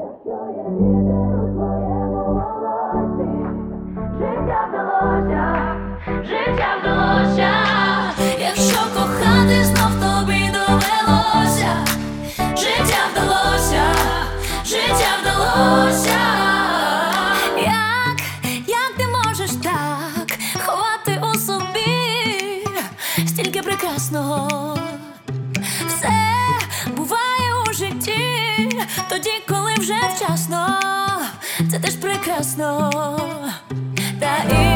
Якщо є вітер у твоєму волосі, життя вдалося, життя вдалося. Якщо кохати знов тобі довелося, життя вдалося, життя вдалося. Як ти можеш так ховати у собі стільки прекрасного? Все буває у житті тоді, коли вже вчасно. Це теж прекрасно. Та